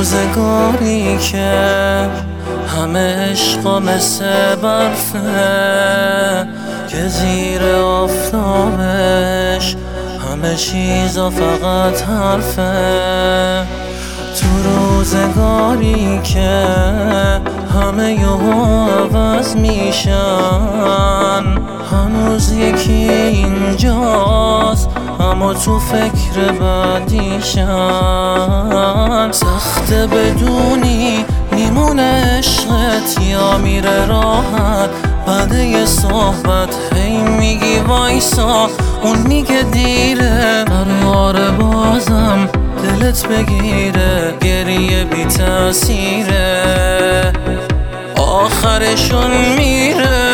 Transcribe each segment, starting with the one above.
روزگاری که همه عشقا مثل برفه، که زیر آفتابش همه چیزا فقط حرفه. تو روزگاری که همه یهو عوض میشن، هنوز یکی اینجاست اما تو فکر بعدیشن. سخته بدونی میمونه عشقت یا میره راحت. بعد یه صحبت هی میگی وایسا، اون میگه دیره. قراره بازم دلت بگیره، گریه بی تأثیره، آخرشون میره.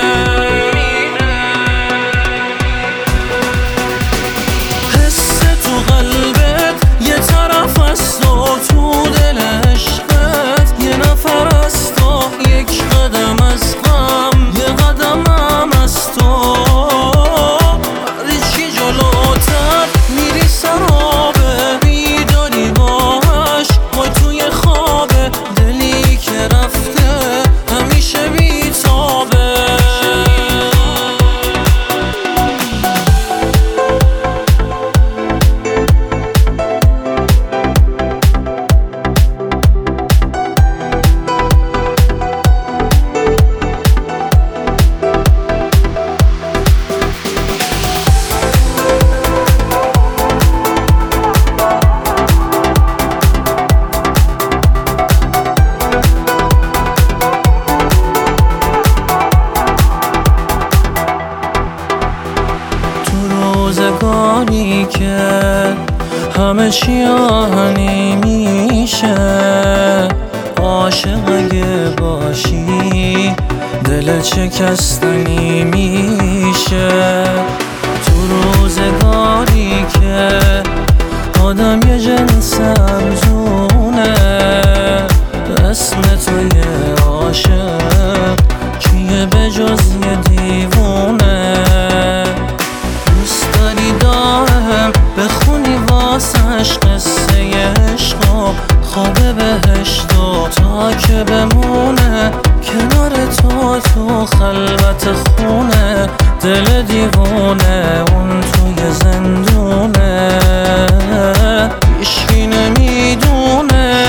حس تو قلبت یه طرف است و تو دل عشقت یه نفر است و یک قدم از غم یه قدم هم از تو. هر چی جلوتر میری سرابه، میداری باهاش وای توی خوابه. دلی که رفته همیشه بیتابه. روزگاری که همه چی آهنی میشه، عاشق اگه باشی دلت شکستنی میشه. تو روزگاری که آدم یه جنس ارزونه، اسم تو یه عاشق کیه به جز یه دیوونه. بخونی واسش قصه عشق و خواب بهشتو، تا که بمونه کنار تو تو خلوت خونه. دل دیوونه اون توی زندونه، هیچکی نمیدونه.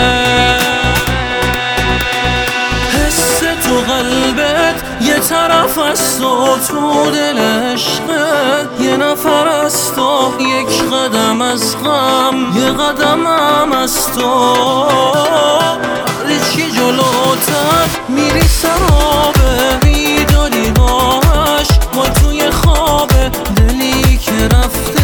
حس تو قلبت یه طرف است و تو دل عشقت یه نفر است و یک قدم از غم یه قدم هم از تو. هر چی جلوتر میری سرابه، میداری باهاش وای توی خوابه. دلی که رفته